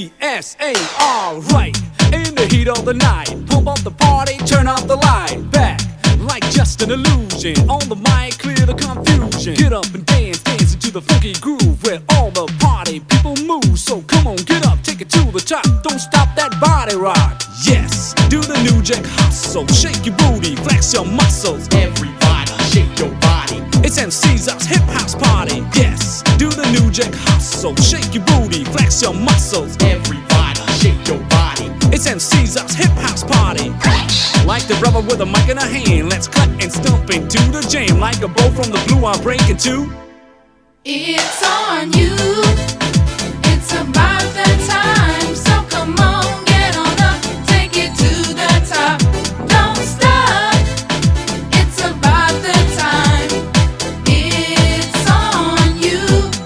USA, alright. In the heat of the night, pump up the party, turn off the light. Back, like just an illusion. On the mic, clear the confusion. Get up and dance, dance into the funky groove where all the party people move. So come on, get up, take it to the top. Don't stop that body rock. Yes, do the New Jack hustle. Shake your booty, flex your muscles. Everybody, shake your body. It's MC's hip house party. Yes, do the New Jack hustle. Shake your booty, flex your muscles. Everybody, shake your body. It's MC's hip house party. Like the brother with a mic in a hand, let's cut and stomp into the jam. Like a bow from the blue, I'm breaking two. It's on you. It's about that time. So come on, get on up, take it to the top. Don't stop. It's about the time. It's on you.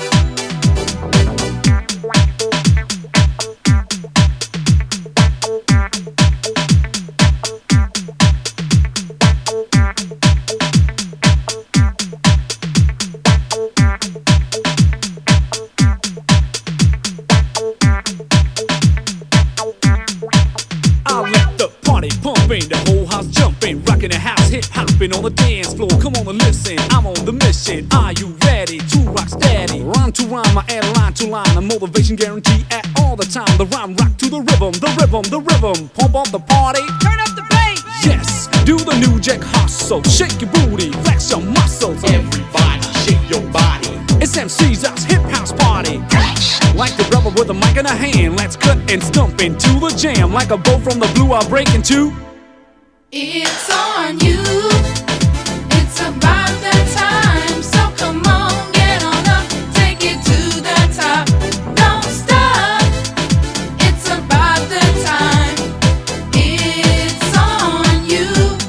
Pumping, the whole house jumping, rocking the house, hip hopping on the dance floor. Come on and listen, I'm on the mission. Are you ready to rock steady? Rhyme to rhyme, I add line to line. A motivation guarantee at all the time. The rhyme rock to the rhythm, the rhythm, the rhythm. Pump up the party, Turn up the bass. yes, do the New Jack hustle. Shake your booty, flex your muscles. Everybody, shake your body. It's MC's hip house party. Like the brother with a mic in a hand, let's cut and stomp into the jam. Like a bow from the blue, I'll break into. It's on you. It's about that time. So come on, get on up, take it to the top. Don't stop. It's about the time. It's on you.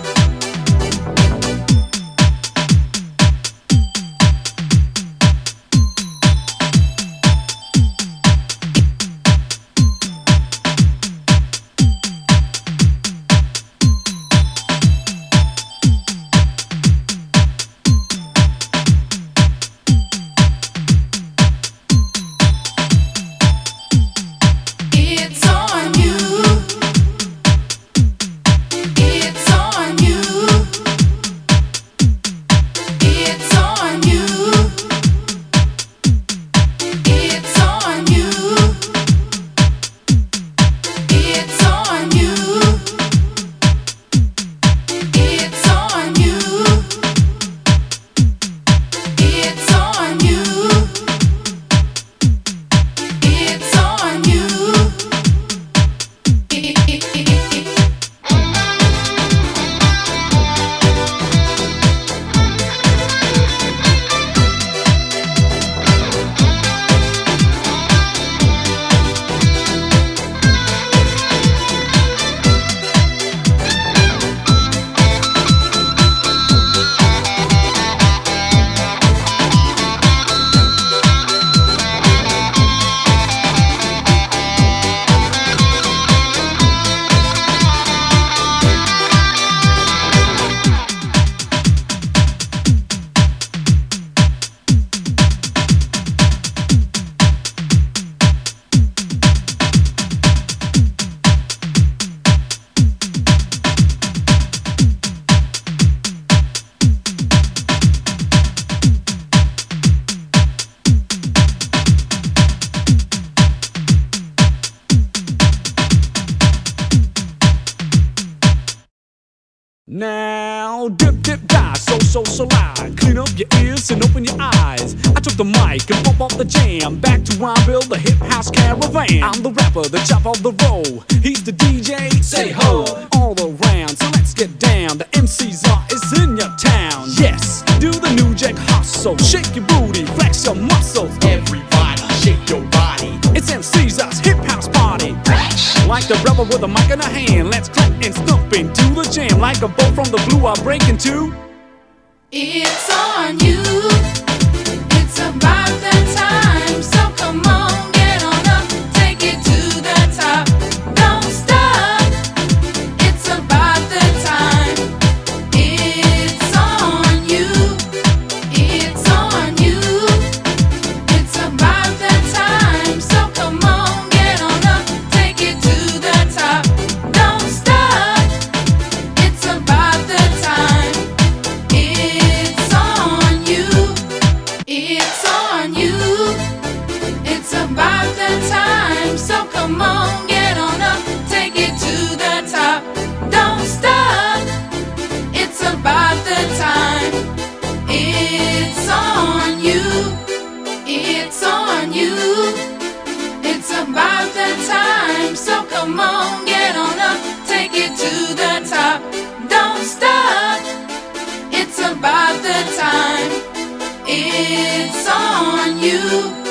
It's on you. It's on you. It's on you. It's on you. It's on you. It's on you. It's on you. It's on you. Now, dip, dip, dive, so slide. Clean up your ears and open your eyes. I took the mic and bump off the jam. Back to Rhymeville, the hip house caravan. I'm the rapper, the chop of the roll. He's the DJ, say ho. All around, so let's get down. The MC's is in your town. Yes, do the New Jack hustle. Shake your booty, flex your muscles. Everybody, shake your body. It's MC's hip house party. Like the brother with a mic in a hand, let's clap and stomp into the jam. Like a bow from the blue, I'll break into. It's on you. It's about that time. So come on, get on up, take it to the top. Don't stop. It's about the time. It's on you. It's on you. It's about that time. So come on, get on up, come on, get on up, take it to the top. Don't stop, it's about the time. It's on you.